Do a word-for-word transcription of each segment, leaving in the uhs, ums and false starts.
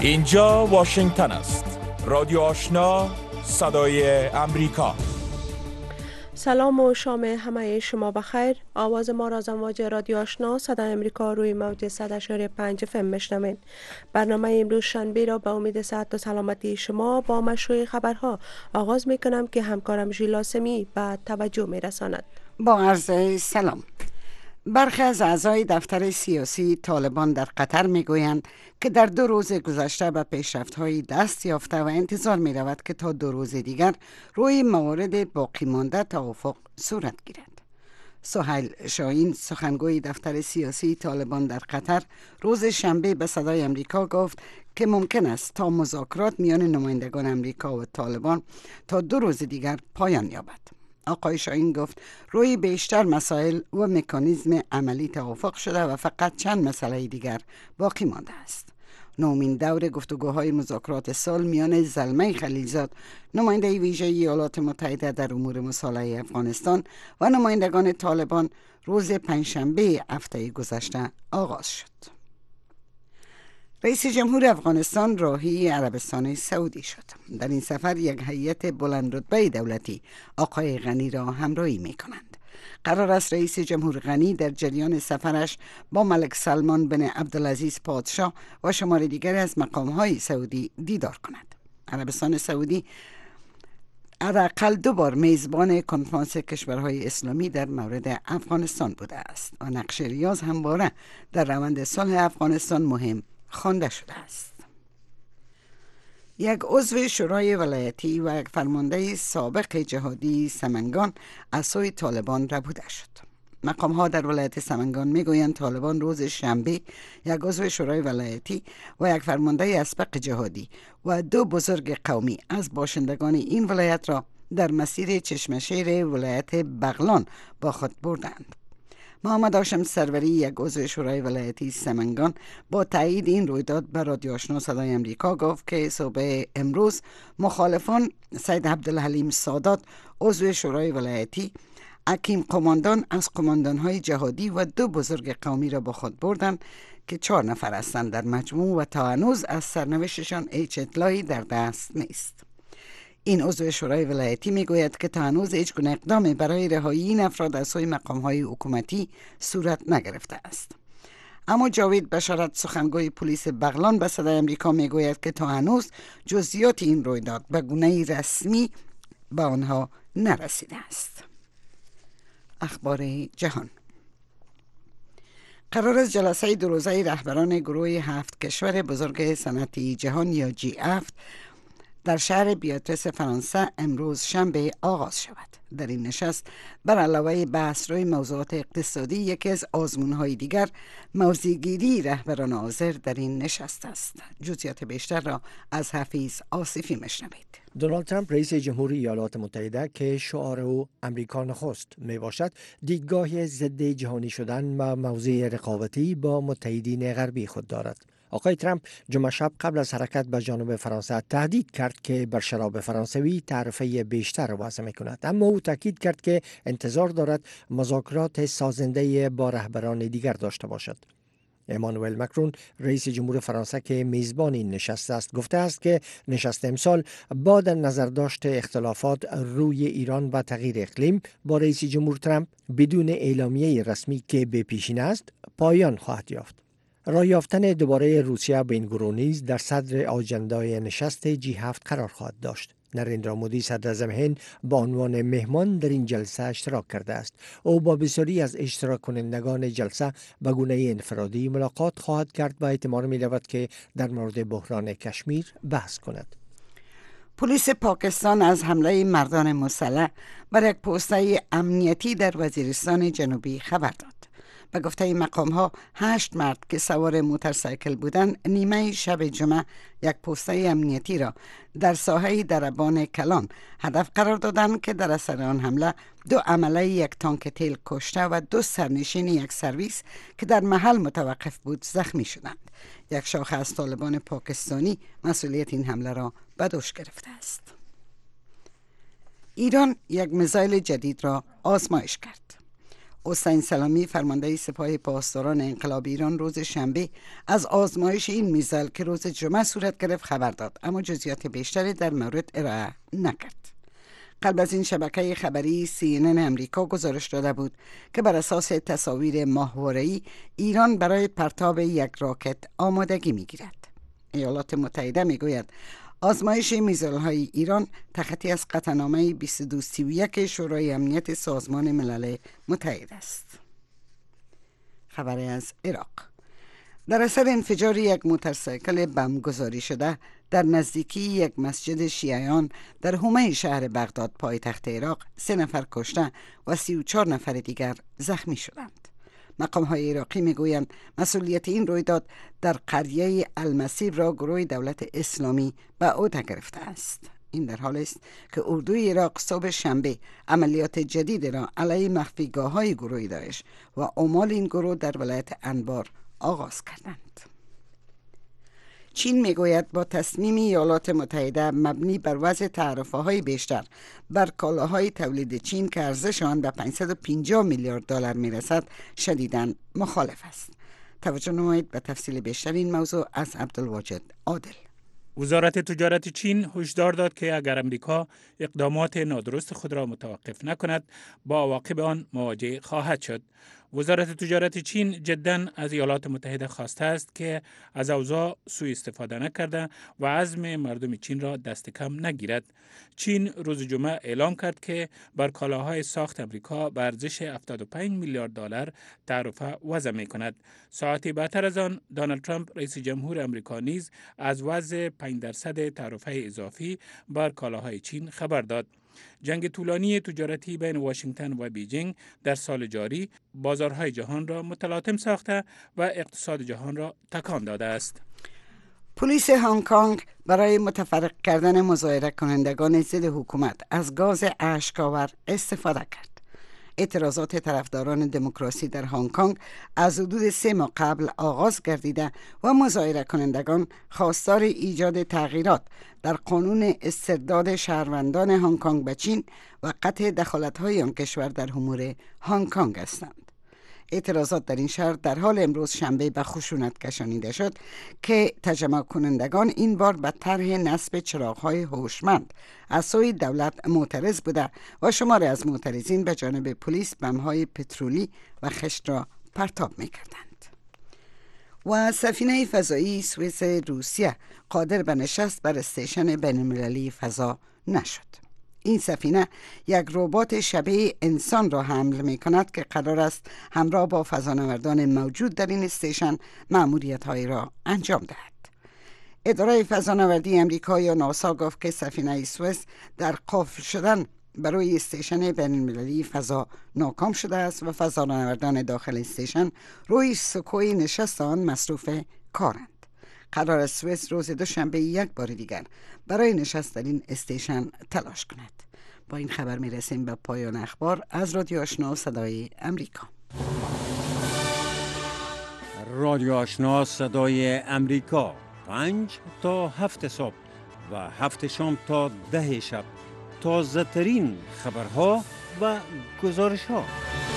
اینجا واشنگتن است. رادیو آشنا، صدای امریکا. سلام و شام همه شما بخیر. آواز ما را از امواج رادیو آشنا صدای امریکا روی موج صد و شش پنج اف ام میشنوید. برنامه امروز شنبه را به امید صحت و سلامتی شما با مشروع خبرها آغاز می کنم که همکارم ژیلاسمی به توجه می رساند. با عرض سلام. برخی از اعضای دفتر سیاسی طالبان در قطر میگویند که در دو روز گذشته به پیشرفت‌های دست یافته و انتظار می رود که تا دو روز دیگر روی موارد باقی مانده توافق صورت گیرد. سهیل شاهین، سخنگوی دفتر سیاسی طالبان در قطر، روز شنبه به صدای امریکا گفت که ممکن است تا مذاکرات میان نمایندگان امریکا و طالبان تا دو روز دیگر پایان یابد. آقای شاهین گفت روی بیشتر مسائل و مکانیزم عملی توافق شده و فقط چند مسئله دیگر باقی مانده است. نومین دور گفتگوهای مذاکرات سال میان زلمه خلیلزاد، نماینده ویژه ایالات متحده در امور مصالحه افغانستان، و نمایندگان طالبان روز پنجشنبه هفته گذشته آغاز شد. رئیس جمهور افغانستان راهی عربستان سعودی شد. در این سفر یک هیئت بلند رتبه دولتی آقای غنی را همراهی می کنند. قرار است رئیس جمهور غنی در جریان سفرش با ملک سلمان بن عبدالعزیز پادشاه و شمار دیگر از مقامهای سعودی دیدار کند. عربستان سعودی حداقل دو بار میزبان کنفرانس کشورهای اسلامی در مورد افغانستان بوده است و نقش ریاض همواره در روند صلح افغانستان مهم خوانده شده است. یک عضو شورای ولایتی و یک فرمانده سابق جهادی سمنگان از سوی طالبان ربوده شد. مقام ها در ولایت سمنگان میگویند طالبان روز شنبه یک عضو شورای ولایتی و یک فرمانده اسبق جهادی و دو بزرگ قومی از باشندگان این ولایت را در مسیر چشمشیر ولایت بغلان با خود بردند. محمد هاشم سروری، یک عضو شورای ولایتی سمنگان، با تایید این رویداد به رادیو آشنا صدای امریکا گفت که صبح امروز مخالفان سید عبدالحلیم سادات، عضو شورای ولایتی، حکیم قماندان از قماندانهای جهادی و دو بزرگ قومی را با خود بردند که چهار نفر هستند در مجموع و تا هنوز از سرنوشتشان هیچ اطلاعی در دست نیست. این عضو شورای ولایتی میگوید که تا هنوز هیچ گونه اقدامی برای رهایی این افراد از سوی مقام‌های حکومتی صورت نگرفته است. اما جاوید بشارت، سخنگوی پلیس بغلان، به صدای امریکا میگوید که تا هنوز جزئیات این رویداد به گونه رسمی به آنها نرسیده است. اخبار جهان. قرار است جلسه دو روزه رهبران گروه هفت کشور بزرگ صنعتی جهان یا جی هفت در شهر بیاتریس فرانسه امروز شنبه آغاز شود. در این نشست بر علاوه بحث روی موضوعات اقتصادی، یکی از آزمون‌های دیگر موضع‌گیری رهبران حاضر در این نشست است. جزئیات بیشتر را از حفیظ آصفی میشنوید. دونالد ترامپ رئیس جمهوری ایالات متحده که شعار او امریکا نخست می باشد، دیدگاه ضد جهانی شدن و موضع رقابتی با متحدین غربی خود دارد. آقای ترامپ جمعه شب قبل از حرکت به جانب فرانسه تهدید کرد که بر شراب فرانسوی تعرفه بیشتر وضع می کند، اما او تاکید کرد که انتظار دارد مذاکرات سازنده با رهبران دیگر داشته باشد. امانوئل مکرون رئیس جمهور فرانسه که میزبان این نشست است گفته است که نشست امسال با در نظر داشت اختلافات روی ایران و تغییر اقلیم با رئیس جمهور ترامپ بدون اعلامیه رسمی که به پیشین است پایان خواهد یافت. راه یافتن دوباره روسیه به این گروه نیز در صدر آجندای نشست جی هفت قرار خواهد داشت. نریندرا مودی صدراعظم هند با عنوان مهمان در این جلسه اشتراک کرده است. او با بسیاری از اشتراک کنندگان جلسه به گونه انفرادی ملاقات خواهد کرد و احتمال می رود که در مورد بحران کشمیر بحث کند. پلیس پاکستان از حمله مردان مسلح بر یک پوسته امنیتی در وزیرستان جنوبی خبر داد. به گفته مقام ها هشت مرد که سوار موتورسایکل بودند نیمه شب جمعه یک پوسته امنیتی را در ساحه دربان کلان هدف قرار دادند که در اثر آن حمله دو عمله یک تانک تیل کشته و دو سرنشین یک سرویس که در محل متوقف بود زخمی شدند. یک شاخه از طالبان پاکستانی مسئولیت این حمله را به دوش گرفته است. ایران یک میزایل جدید را آزمایش کرد. حسین سلامی فرمانده سپاه پاسداران انقلاب ایران روز شنبه از آزمایش این میزایل که روز جمعه صورت گرفت خبر داد، اما جزئیات بیشتری در مورد ارائه نکرد. قبل از این شبکه خبری سی ان ان امریکا گزارش داده بود که بر اساس تصاویر ماهواره‌ای ایران برای پرتاب یک راکت آمادگی می‌گیرد. ایالات متحده می‌گوید آزمایش میزایل‌های ایران تخطی از قطعنامه بیست و دو سی و یک شورای امنیت سازمان ملل متحد است. خبر از عراق. در اثر انفجار یک موتورسیکل بم گذاری شده در نزدیکی یک مسجد شیعیان در حومه شهر بغداد پایتخت عراق سه نفر کشته و سی و چهار نفر دیگر زخمی شدند. مقام های عراقی میگویند مسئولیت این رویداد در قریه المسیر را گروه دولت اسلامی به عهده گرفته است. این در حالی است که اردوی عراق صبح شنبه عملیات جدید را علیه مخفیگاه های گروه داعش و عمال این گروه در ولایت انبار آغاز کردند. چین میگوید با تصمیم ایالات متحده مبنی بر وضع تعرفه‌های بیشتر بر کالاهای تولید چین که ارزش آن به پانصد و پنجاه میلیارد دلار میرسد شدیداً مخالف است. توجه نمایید به تفصیل بیشتر این موضوع از عبدالواجد عادل. وزارت تجارت چین هشدار داد که اگر امریکا اقدامات نادرست خود را متوقف نکند با عواقب آن مواجه خواهد شد. وزارت تجارت چین جداً از ایالات متحده خواسته است که از اوضاع سوء استفاده نکرده و عزم مردم چین را دست کم نگیرد. چین روز جمعه اعلام کرد که بر کالاهای ساخت امریکا به ارزش هفتاد و پنج میلیارد دلار تعرفه وضع می کند. ساعتی بعدتر از آن دونالد ترامپ رئیس جمهور امریکا نیز از وضع پنج درصد تعرفه اضافی بر کالاهای چین خبر داد. جنگ طولانی تجارتی بین واشنگتن و بیجینگ در سال جاری بازارهای جهان را متلاطم ساخته و اقتصاد جهان را تکان داده است. پلیس هنگ کنگ برای متفرق کردن مظاهره کنندگان ضد حکومت از گاز اشک‌آور استفاده کرد. اعتراضات طرفداران دموکراسی در هنگ کنگ از حدود سه ماه قبل آغاز گردیده و مظاهره کنندگان خواستار ایجاد تغییرات در قانون استرداد شهروندان هنگ کنگ به چین و قطع دخالت‌های آن کشور در امور هنگ کنگ هستند. اعتراضات در این شهر در حال امروز شنبه به خشونت کشانیده شد که تجمع کنندگان این بار به طرح نصب چراغ‌های هوشمند از سوی دولت معترض بوده و شماری از معترضین به جانب پلیس بمب‌های پترولی و خشت را پرتاب می‌کردند. و سفینه فضایی سوئیس روسیه قادر به نشست بر استیشن بین‌المللی فضا نشد. این سفینه یک ربات شبیه انسان را حمل می کند که قرار است همراه با فضانوردان موجود در این استیشن مأموریت‌های را انجام دهد. اداره فضانوردی امریکا یا ناسا گفت که سفینه سوئیس در قفل شدن برای استیشن بین‌المللی فضا ناکام شده است و فضانوردان داخل استیشن روی سکوی نشست آن مصروف کارند. قرار است سوئیس روز دوشنبه یک بار دیگر برای نشست در این استیشن تلاش کند. با این خبر می رسیم به پایان اخبار از رادیو آشنا صدای امریکا. رادیو آشنا صدای امریکا، پنج تا هفت صبح و هفت شام تا ده شب، تازه ترین خبرها و گزارش ها.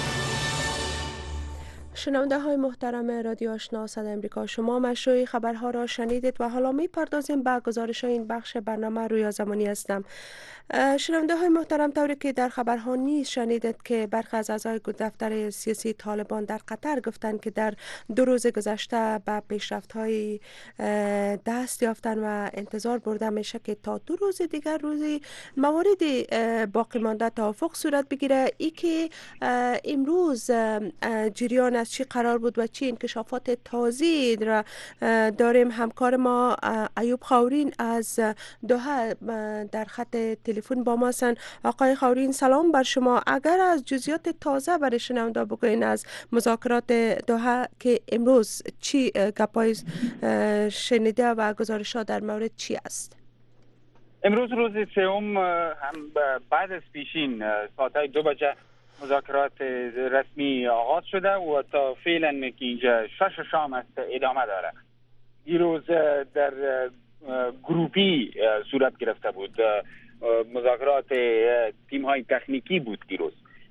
شنونده های محترم رادیو آشنا صدای امریکا، شما مشروع خبرها را شنیدید و حالا می پردازیم به گزارش های این بخش برنامه. رویا زمانی هستم. شنونده های محترم، طوری که در خبرها نیز شنیدید که برخی از اعضای دفتر سیاسی طالبان در قطر گفتند که در دو روز گذشته به پیشرفت های دست یافتن و انتظار برده میشه که تا دو روز دیگر روزی موارد باقی مانده توافق صورت بگیره. ای که امروز جریان از چی قرار بود و چی انکشافات تازه را داریم، همکار ما ایوب خاورین از دوحه در خط تلفن با ما هستند. آقای خاورین سلام بر شما. اگر از جزئیات تازه برای شنونده بگوین از مذاکرات دوحه که امروز چی گپای شنیده و گزارش‌ها در مورد چی است؟ امروز روز سوم هم بعد از پیشین ساعت دو بجه مذاکرات رسمی آغاز شده و تا فعلا که اینجا شش شام است ادامه داره. دیروز در گروپی صورت گرفته بود، مذاکرات تیم های تکنیکی بود دیروز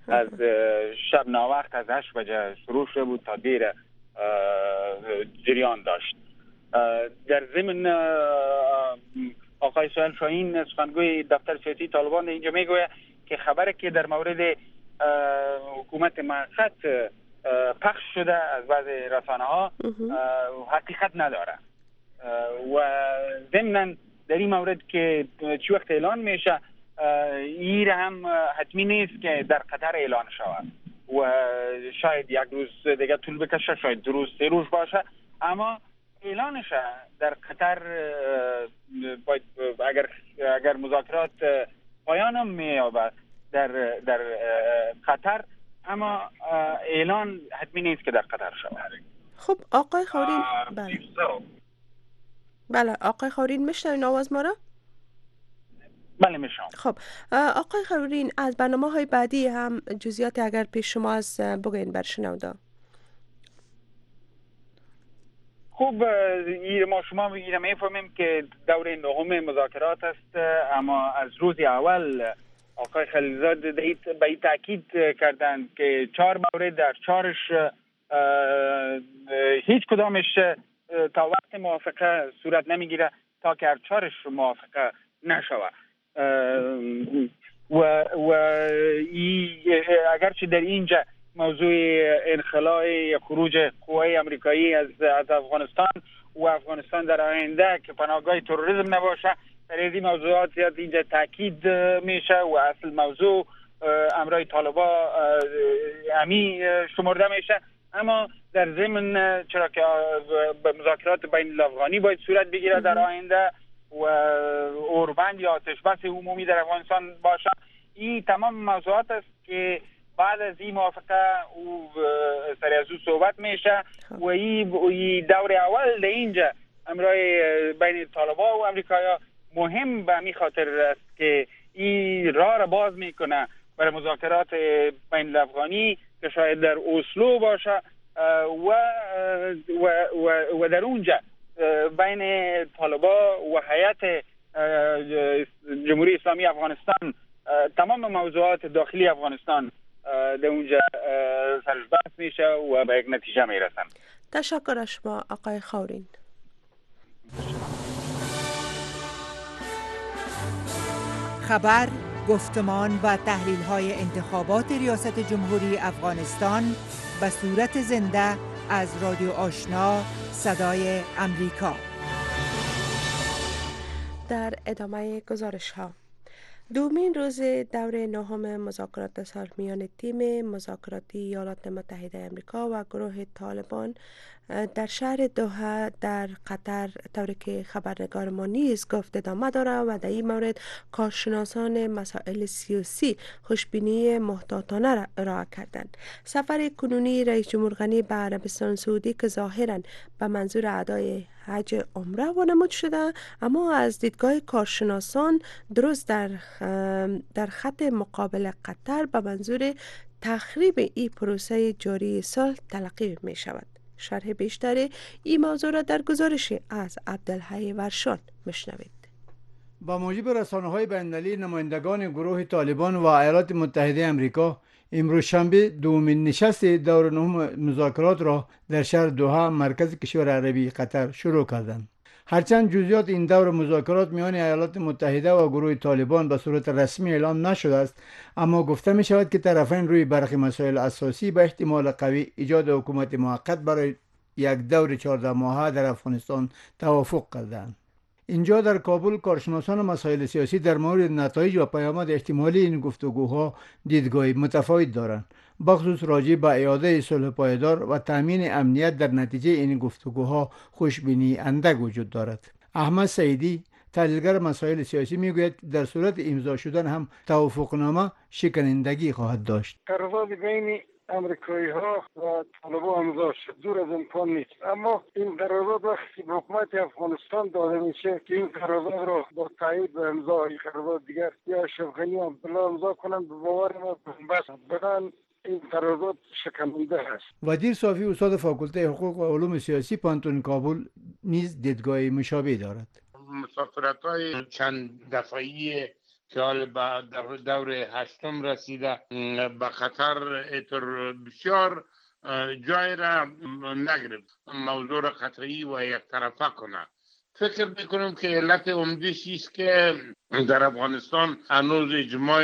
از شب ناوقت از هشت بجه شروع شده بود تا دیر جریان داشت. در ضمن آقای سهیل شاهین سخنگوی دفتر سیاسی طالبان اینجا میگوید که خبری که در مورد حکومت موقت پخش شده از بعض رسانه ها حقیقت نداره و ضمناً در این مورد که چی وقت اعلان میشه این هم حتمی نیست که در قطر اعلان شود و شاید یک روز دیگه طول بکشه، شاید دو روز سه روز باشه، اما اعلانش در قطر باید اگر اگر مذاکرات پایان هم مییابد در در قطر، اما اعلان حتمی نیست که در قطر شود. خب آقای خورین، بله بله آقای خورین میشنوین آواز ما را؟ بله میشنوم. خب آقای خورین، از برنامه های بعدی هم جزئیاتی اگر پیش شما از بگین بر شنونده. خوب، ما شما میگیم میفهمیم که دوره نهم مذاکرات است، اما از روز اول آقای خلیلزاد به این تاکید کردند که چهار مورد در چهارش هیچ کدامش تا وقت موافقه صورت نمیگیره تا که هر چهارش موافقه نشود و و اگرچه در اینجا موضوع انخلاء خروج قوای امریکایی از از افغانستان و افغانستان در آینده که پناهگاه تروریسم نباشه، در این موضوعات زیاد اینجا تاکید میشه و اصل موضوع امرای طالبا امی شمرده میشه، اما در ضمن چرا که مذاکرات بین الافغانی باید صورت بگیره در آینده و اوربند یا آتش بس عمومی در افغانستان باشه، این تمام موضوعات است که بعد از این موافقه او سر از او صحبت میشه و این دور اول در اینجا امرای بین طالبا و امریکایا مهم به می خاطر است که این راه را باز میکنه برای مذاکرات بین الافغانی که شاید در اسلو باشه و و و, و در اونجا بین طالبا و هیئت جمهوری اسلامی افغانستان تمام موضوعات داخلی افغانستان در اونجا سرش بحث میشه و به یک نتیجه میرسن. تشکر از شما آقای خورین. خبر، گفتمان و تحلیل‌های انتخابات ریاست جمهوری افغانستان به صورت زنده از رادیو آشنا صدای امریکا. در ادامه گزارش ها، دومین روز دوره نهم مذاکرات سال میان تیم مذاکراتی ایالات متحده آمریکا و گروه طالبان در شهر دوحه در قطر طوری که خبرنگار ما نیز گفت ادامه داره و در این مورد کارشناسان مسائل سیاسی خوشبینی محتاطانه را کردند. سفر کنونی رئیس جمهور غنی به عربستان سعودی که ظاهراً به منظور ادای حج عمره وانمود شده، اما از دیدگاه کارشناسان درست در در خط مقابل قطر به منظور تخریب این پروسه جاری سال تلقی می شود. شرح بیشتر این موضوع را در گزارش از عبدالحی ورشان مشنوید. با موجب رسانه‌های بین‌المللی، نمایندگان گروه طالبان و ایالات متحده آمریکا امروز شنبه دومین نشست دور نهم مذاکرات را در شهر دوحه مرکز کشور عربی قطر شروع کردند. هرچند جزئیات این دور مذاکرات میان ایالات متحده و گروه طالبان به صورت رسمی اعلام نشده است، اما گفته می شود که طرفین روی برخی مسائل اساسی به احتمال قوی ایجاد حکومت موقت برای یک دور چهارده ماهه در افغانستان توافق کردند. اینجا در کابل کارشناسان مسائل سیاسی در مورد نتایج و پیامد احتمالی این گفتگوها دیدگاهی متفاوت دارند، بخصوص راجع به اعاده صلح پایدار و تامین امنیت در نتیجه این گفتگوها خوشبینی اندک وجود دارد. احمد سعیدی، تحلیلگر مسائل سیاسی، میگوید در صورت امضا شدن هم توافقنامه شکنندگی خواهد داشت. قرارداد بین امریکایی ها و طالبان امضا شد، دور از امکان نیست، اما این قرارداد وقتی به حکومت افغانستان داده میشه که این قرارداد را با تایید به امضا این قرارداد دیگر یا اشرف غنی و عبدالله امضا کنند، به باور ما بس بدن این قرارداد شکننده است. وزیر صافی استاد فاکولته حقوق و علوم سیاسی پانتون کابل نیز دیدگاه مشابه دارد. مذاکرات های چند دفعه‌ای که حال به دور هشتم رسیده به خطر ایتر بسیار جای را نگرفت، موضوع را قطعی و یک طرفه کنه. فکر میکنم که علت عمده‌ش است که در افغانستان هنوز اجماع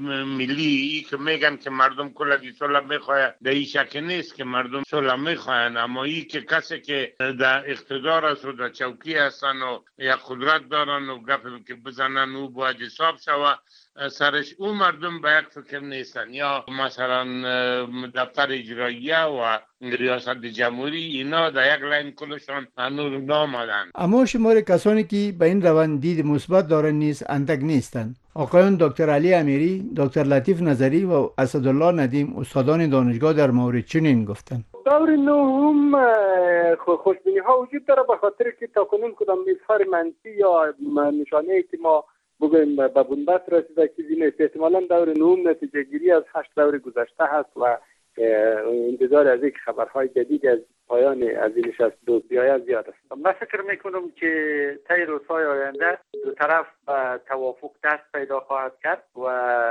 ملی ای که میگن که مردم کلگی صلح میخواهد، در این شک نیست که مردم صلح میخواهند، اما ای که کسی که در اقتدار است و در چوکی هستن و یا قدرت دارن و گفت که بزنن او باید حساب شود سرش، او مردم به یک فکر نیستن. یا مثلا دفتر اجراییه و ریاست جمهوری اینا در یک لین کلشان هنوز نامدن. اما شمار کسانی که به این روند دید مثبت دارند نیز اندک نیستند. آقایان دکتر علی امیری، دکتر لطیف نظری و اسدالله ندیم استادان دانشگاه در مورد چنین گفتند. دور نهم خوشبینی ها وجود داره به خاطر که تاکنون کدام اظهار منفی یا نشانه ای که ما بگویم به بنبست رسیده چیزی نیست. احتمالا دور نهم نتیجه گیری از هشت دور گذشته هست و انتظار از یک خبرهای جدید از پایان از این نشست دو بیاید زیاد است. من فکر میکنم که طی روزهای آینده دو طرف به توافق دست پیدا خواهد کرد و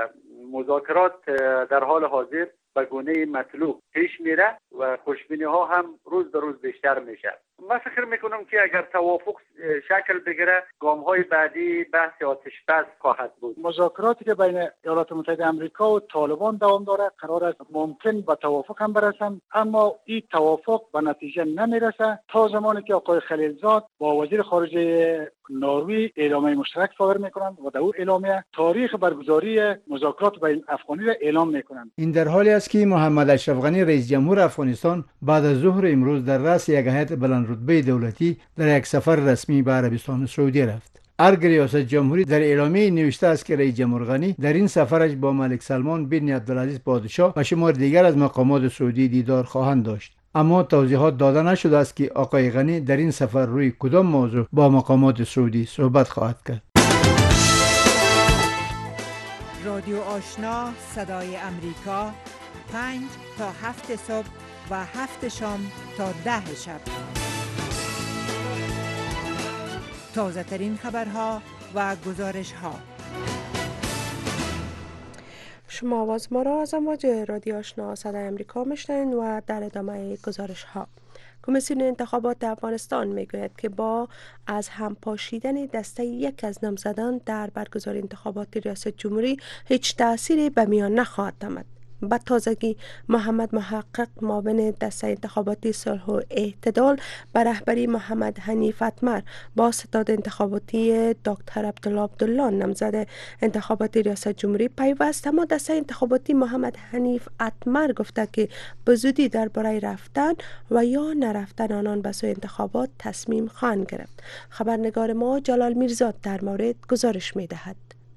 مذاکرات در حال حاضر به گونه مطلوب پیش میره و خوشبینی ها هم روز به روز بیشتر میشه. من فکر میکنم که اگر توافق شکل بگیره گام های بعدی بحث آتش بس خواهد بود. مذاکراتی که بین ایالات متحده آمریکا و طالبان دوام داره قرار است ممکن به توافق هم برسن، اما این توافق به نتیجه نمیرسه تا زمانی که آقای خلیلزاد با وزیر خارجه نروژ اعلامیه مشترک صادر میکنند و در اون اعلامیه تاریخ برگزاری مذاکرات بین افغانی را اعلام میکنند. این در حالی است که محمد اشرف غنی رئیس جمهور افغانستان بعد از ظهر امروز در رأس یک هیئت بلند رتبه دولتی در یک سفر رسمی به عربستان سعودی رفت. ارگ ریاست جمهوری در اعلامیه نوشته است که رئیس جمهور غنی در این سفرش با ملک سلمان بن عبدالعزیز پادشاه و شمار دیگر از مقامات سعودی دیدار خواهند داشت. اما توضیحات داده نشده است که آقای غنی در این سفر روی کدام موضوع با مقامات سعودی صحبت خواهد کرد. رادیو آشنا صدای امریکا، پنج تا هفت صبح و هفت شام تا ده شب. تازه ترین خبرها و گزارش ها. شما آواز ما را از امواج رادیو آشنا صدای امریکا میشنوید و در ادامه گزارش ها. کمیسیون انتخابات افغانستان میگوید که با از هم پاشیدن دسته یک از نامزدان در برگزاری انتخابات ریاست جمهوری هیچ تأثیری به میان نخواهد آمد. به تازگی محمد محقق معاون دسته انتخاباتی صلح و اعتدال به رهبری محمد حنیف اتمر با ستاد انتخاباتی دکتر عبدالله عبدالله نامزد انتخاباتی ریاست جمهوری پیوست، اما دسته انتخاباتی محمد حنیف اتمر گفته که به زودی درباره رفتن و یا نرفتن آنان به سوی انتخابات تصمیم خواهند گرفت. خبرنگار ما جلال میرزا در مورد گزارش میدهد.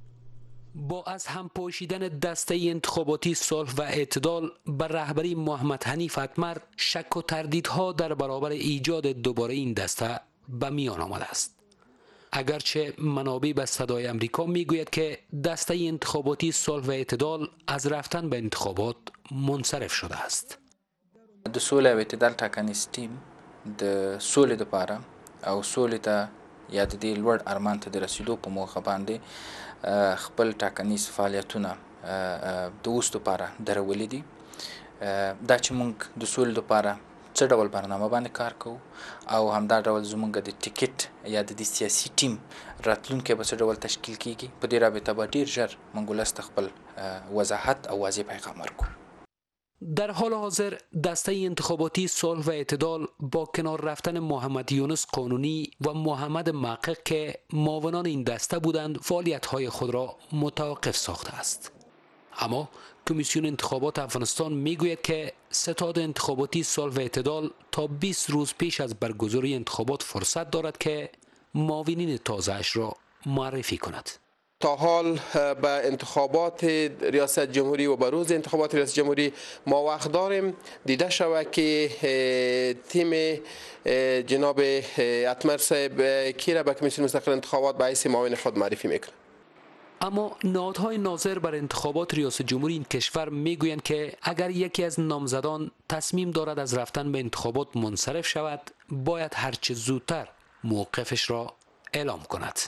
با از هم پاشیدن دسته انتخاباتی صلح و اعتدال بر رهبری محمد حنیف اتمر شک و تردیدها در برابر ایجاد دوباره این دسته به میان آمده است. اگرچه منابع به صدای امریکا میگوید که دسته انتخاباتی صلح و اعتدال از رفتن به انتخابات منصرف شده است. د سولې او اعتدال ټاکنیز ټیم د سولې لپاره او سولې ته یا د دې لوړ ارمان ته د رسیدو په موخه باندې خپل ټاکنیز فعالیتونه د اوس لپاره درولې دي. دا چې موږ د سولې لپاره څه ډول برنامه باندې کار کوو او همدا ډول زموږ د ټیکټ یا د دې سیاسي ټیم راتلونکی به څه ډول تشکیل کیږي، په دې رابطه به ډیر ژر موږ ولس ته خپل وضاحت او واضح پیغام ورکړو. در حال حاضر دسته انتخاباتی صلح و اعتدال با کنار رفتن محمد یونس قانونی و محمد محقق که معاونان این دسته بودند فعالیت‌های خود را متوقف ساخته است. اما کمیسیون انتخابات افغانستان میگوید که ستاد انتخاباتی صلح و اعتدال تا بیست روز پیش از برگزاری انتخابات فرصت دارد که معاونین تازه‌اش را معرفی کند. تا حال به انتخابات ریاست جمهوری و به روز انتخابات ریاست جمهوری ما وقت داریم دیده شود که تیم جناب اتمر صاحب کی را به کمیسیون مستقل انتخابات به حیث معاون خود معرفی میکنه. اما نهادهای ناظر بر انتخابات ریاست جمهوری این کشور میگویند که اگر یکی از نامزدان تصمیم دارد از رفتن به انتخابات منصرف شود باید هرچه زودتر موقفش را اعلام کند.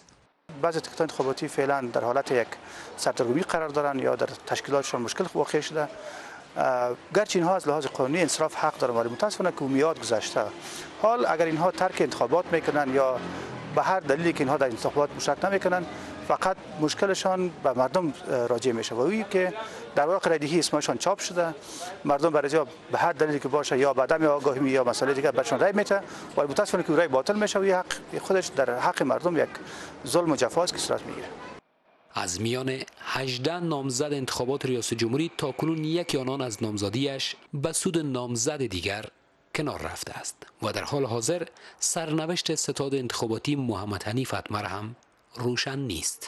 بعضی تیکت‌های انتخاباتی فعلا در حالت یک سردرگمی قرار دارند یا در تشکیلاتشان مشکل واقع شده. گرچه اینها از لحاظ قانونی انصراف حق دارند ولی متاسفانه که میاد گذشته. حال اگر اینها ترک انتخابات میکنن یا به هر دلیلی که اینها در انتخابات مشارکت نمیکنن فقط مشکلشان به مردم راجع میشه و اویی که در واقع رایدهی اسمشان چاپ شده مردم برای به هر دلیلی که باشه یا بعدم یا آگاهی یا مسئله دیگه برشان رای میته ولی متاسفانه که رای باطل میشه و حق خودش در حق مردم یک ظلم و جفاست که صورت میگیره. از میان هجده نامزد انتخابات ریاست جمهوری تاکنون یکی آنان از نامزدیش به سود نامزد دیگر کنار رفته است و در حال حاضر سرنوشت ستاد انتخاباتی محمد حنیف اتمر هم روشن نیست.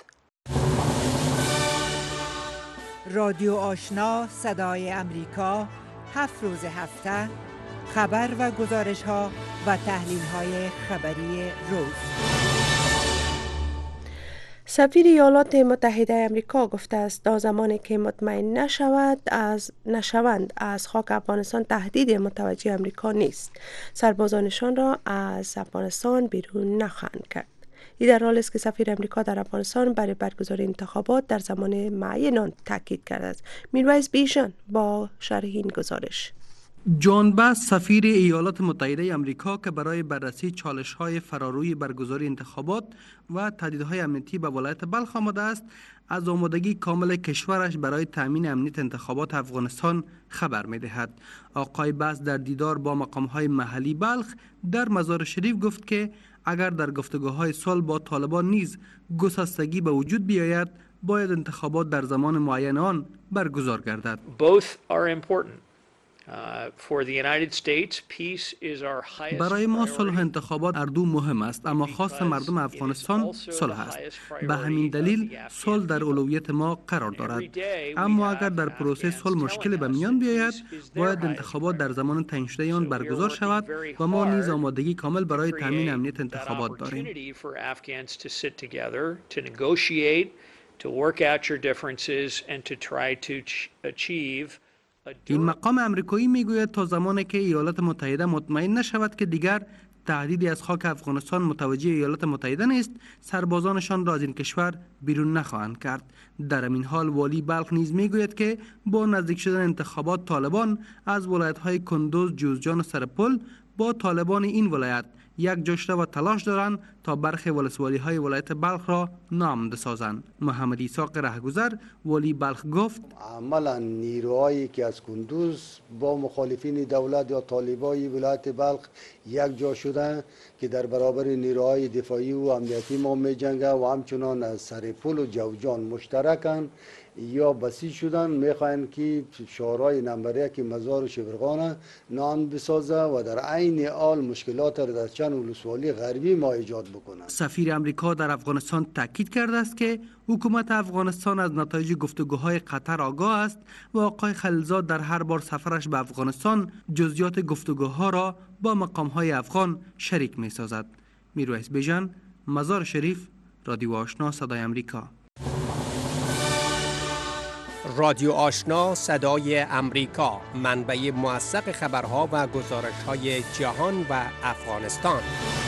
رادیو آشنا صدای امریکا هفت روز هفته خبر و گزارش ها و تحلیل های خبری روز. سفیر ایالات متحده آمریکا گفته است تا زمانی که مطمئن نشود از نشوند از خاک افغانستان تهدید متوجه آمریکا نیست. سربازانشان را از افغانستان بیرون نخواهند کرد. این در حالی است که سفیر آمریکا در افغانستان برای برگزاری انتخابات در زمان معین آن تاکید کرده است. میرویس بیژن با شرح این گزارش. جان بس سفیر ایالات متحده آمریکا که برای بررسی چالش‌های فراروی برگزاری انتخابات و تهدیدهای امنیتی به ولایت بلخ آمده است، از آمادگی کامل کشورش برای تامین امنیت انتخابات افغانستان خبر می‌دهد. آقای بس در دیدار با مقام‌های محلی بلخ در مزار شریف گفت که اگر در گفتگوهای صلح با طالبان نیز گسستگی به وجود بیاید، باید انتخابات در زمان معین آن برگزار گردد. Both are important. برای ما صلح انتخابات هر دو مهم است، اما خواست مردم افغانستان صلح است. به همین دلیل صلح در اولویت ما قرار دارد. اما اگر در پروسه صلح مشکلی به میان بیاید، باید انتخابات در زمان تعیین شده آن برگزار شود و ما نیز آمادگی کامل برای تامین امنیت انتخابات داریم. این مقام امریکایی میگوید تا زمانی که ایالات متحده مطمئن نشود که دیگر تهدیدی از خاک افغانستان متوجه ایالات متحده نیست، سربازانشان را از این کشور بیرون نخواهند کرد. در این حال والی بلخ نیز میگوید که با نزدیک شدن انتخابات طالبان از ولایت‌های کندوز، جوزجان و سرپل با طالبان این ولایت یک جشته و تلاش دارند تا برخی ولسوالی های ولایت بلخ را نامنده سازند. محمد ایساق رهگذر والی بلخ گفت عملا نیروهایی که از کندوز با مخالفین دولت یا طالبای ولایت بلخ یک جا شدند که در برابر نیروهای دفاعی و امنیتی ما می جنگند و همچنان از سرپل و جوزجان مشترکند یا بسیج شدن میخواین که شورای نمبر یک مزار شبرغان نام بسازه و در عین حال مشکلات را در چند ولسوالی غربی ما ایجاد بکنه. سفیر امریکا در افغانستان تاکید کرده است که حکومت افغانستان از نتایج گفتگوهای قطر آگاه است و آقای خلیلزاد در هر بار سفرش به افغانستان جزئیات گفتگوها را با مقامهای افغان شریک می سازد. میرویس بیژن، مزار شریف، رادیو آشنا صدای امریکا. رادیو آشنا صدای امریکا، منبع موثق خبرها و گزارش‌های جهان و افغانستان.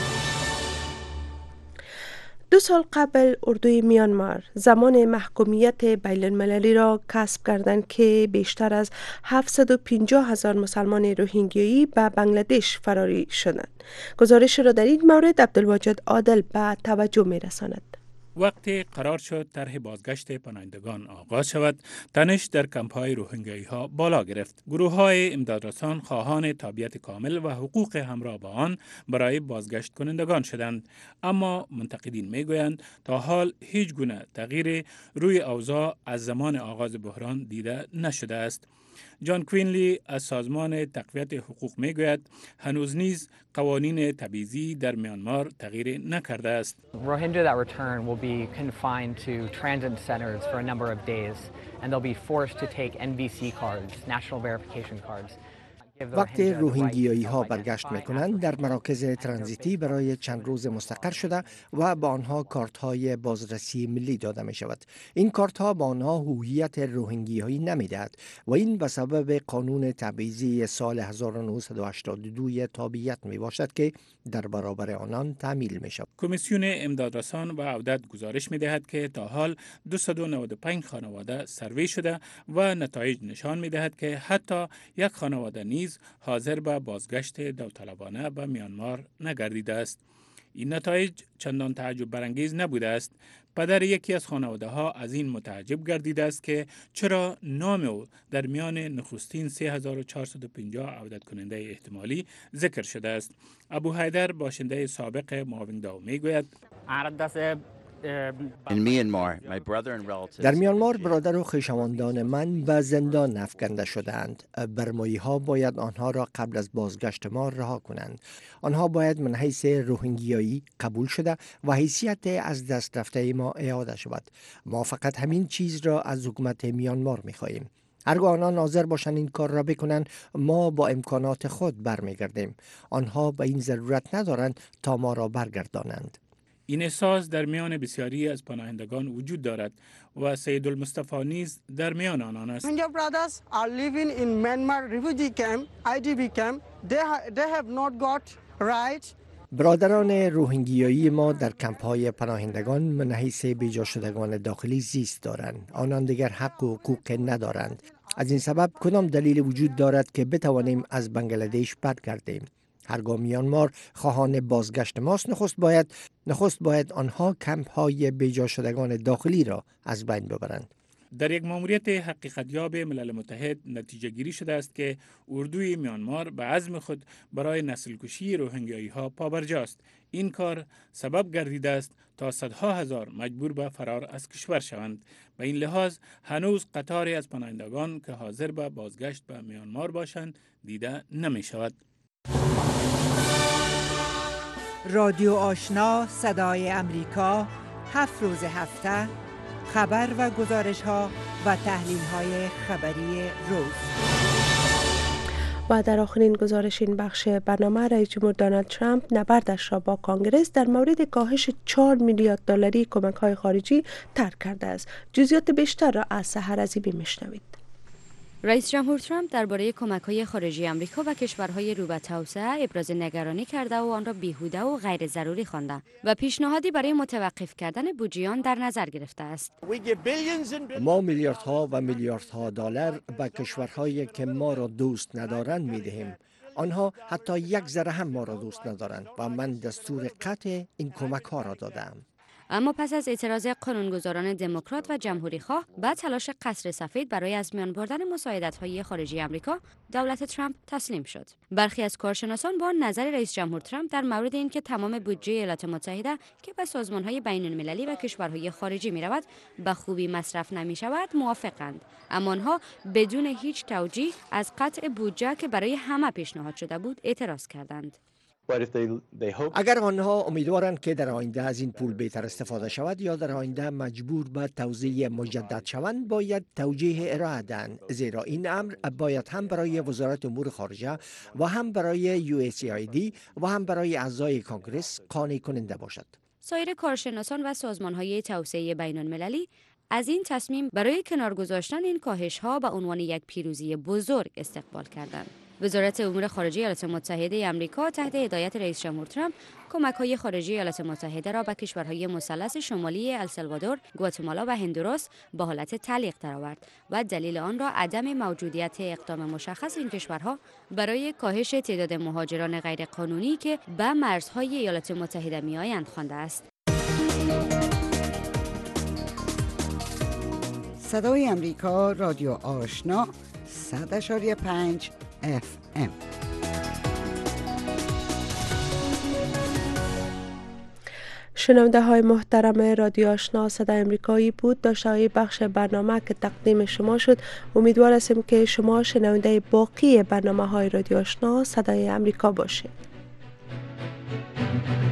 دو سال قبل اردوی میانمار زمان محکومیت بین المللی را کسب کردند که بیشتر از هفتصد و پنجاه هزار مسلمان روهینگیایی به بنگلادش فراری شدند. گزارش را در این مورد عبدالواجد عادل به توجه می رساند. وقتی قرار شد طرح بازگشت پناهندگان آغاز شود، تنش در کمپ‌های روهینگیایی ها بالا گرفت. گروه‌های امدادرسان خواهان تابعیت کامل و حقوق همراه با آن برای بازگشت کنندگان شدند، اما منتقدین میگویند تا حال هیچ گونه تغییر روی اوضاع از زمان آغاز بحران دیده نشده است. جان کوینلی از سازمان تقویت حقوق میگوید هنوز نیز قوانین تبعیضی در میانمار تغییر نکرده است. Rohingya that return will be confined to transit centers for a number of days and they'll be forced to take N V C cards, national verification cards. وقتی روهینگیایی ها برگشت میکنند در مراکز ترانزیتی برای چند روز مستقر شده و به آنها کارت های بازرسی ملی داده می شود. این کارت ها به آنها هویت روهینگیایی نمیدهد و این به سبب قانون تبعیضی سال هزار و نهصد و هشتاد و دو تابعیت می باشد که در برابر آنان تعمیل می شود. کمیسیون امدادرسان و عودت گزارش می دهد که تا حال دویست و نود و پنج خانواده سروی شده و نتایج نشان می دهد که حتی یک خانواده نیز حاضر به بازگشت داوطلبانه به میانمار نگردیده است. این نتایج چندان تعجب برانگیز نبوده است. پدر یکی از خانواده ها از این متعجب گردیده است که چرا نام او در میان نخستین سه هزار و چهارصد و پنجاه عودت کننده احتمالی ذکر شده است. ابو حیدر باشنده سابق ماوینگ داو می گوید در میانمار برادر و خویشاوندان من به زندان افکنده شدند. برمایی ها باید آنها را قبل از بازگشت ما رها کنند. آنها باید من حیث روهینگیایی قبول شده و حیثیت از دست رفته ما اعاده شود. ما فقط همین چیز را از حکومت میانمار می خواهیم. هرگاه آنها حاضر باشند این کار را بکنند، ما با امکانات خود برمیگردیم. آنها به این ضرورت ندارند تا ما را برگردانند. این احساس در میان بسیاری از پناهندگان وجود دارد و سید المصطفی نیز در میان آنان است. Rohingya brothers are living in Myanmar refugee camp, آی دی بی camp. They, ha- they have not got rights. برادران روهینگیایی ما در کمپ های پناهندگان من حیث بیجا شدگان داخلی زیست دارند. آنان دیگر حق و حقوق ندارند. از این سبب کدام دلیل وجود دارد که بتوانیم از بنگلادیش برگردیم؟ هرگاه میانمار خواهان بازگشت ماست، نخست باید نخست باید آنها کمپ های بیجا شدگان داخلی را از بین ببرند. در یک ماموریت حقیقتیاب ملل متحد نتیجه گیری شده است که اردوی میانمار به عزم خود برای نسل کشی روهینگیایی ها پابرجاست. این کار سبب گردیده است تا صدها هزار مجبور به فرار از کشور شوند. به این لحاظ هنوز قطاری از پناهندگان که حاضر به بازگشت به میانمار باشند دیده نمی شود. رادیو آشنا صدای امریکا هفت روز هفته خبر و گزارش ها و تحلیل های خبری روز. و در آخرین گزارش این بخش برنامه، رئیس جمهور دونالد ترامپ نبردش را با کانگرس در مورد کاهش چهار میلیارد دلاری کمک های خارجی ترک کرده است. جزئیات بیشتر را از سحر عزیزی میشنوید. رئیس جمهور ترامپ درباره کمک‌های خارجی آمریکا و کشورهای رو به توسعه ابراز نگرانی کرده و آن را بیهوده و غیر ضروری خوانده و پیشنهادی برای متوقف کردن بودجه آن در نظر گرفته است. ما میلیاردها و میلیاردها دلار به کشورهایی که ما را دوست ندارند میدهیم. آنها حتی یک ذره هم ما را دوست ندارند و من دستور قطع این کمک ها را دادم. اما پس از اعتراض قانونگذاران دموکرات و جمهوری‌خواه و تلاش قصر سفید برای از میان بردن مساعدت‌های خارجی آمریکا، دولت ترامپ تسلیم شد. برخی از کارشناسان با نظر رئیس جمهور ترامپ در مورد اینکه تمام بودجه ایالات متحده که به سازمان‌های بین‌المللی و کشورهای خارجی می‌رود، به خوبی مصرف نمی‌شود، موافقند. اما آنها بدون هیچ توجیه از قطع بودجه که برای همه پیشنهاد شده بود، اعتراض کردند. اگر آنها امیدوارند که در آینده از این پول بهتر استفاده شود یا در آینده مجبور به توزیع مجدد شوند، باید توجیه ارائه دهند، زیرا این امر باید هم برای وزارت امور خارجه و هم برای یو اس ای آی دی و هم برای اعضای کانگرس قانع کننده باشد. سایر کارشناسان و سازمان‌های توسعه بین‌المللی از این تصمیم برای کنار گذاشتن این کاهش‌ها به عنوان یک پیروزی بزرگ استقبال کردند. وزارت امور خارجه ایالات متحده آمریکا تحت هدایت رئیس جمهور ترامپ کمک‌های خارجی ایالات متحده را به کشورهای مثلث شمالی السالوادور، گواتمالا و هندوراس به حالت تعلیق درآورد و دلیل آن را عدم موجودیت اقدام مشخص این کشورها برای کاهش تعداد مهاجران غیرقانونی که به مرزهای ایالات متحده می‌آیند خوانده است. صدای امریکا، رادیو آشنا، صد اشاری پنج اف ام. شنونده های محترم رادیو آشنا صدای امریکایی بود داشته بخش برنامه که تقدیم شما شد. امیدوار هستیم که شما شنونده باقی برنامه های رادیو آشنا صدای امریکا باشید.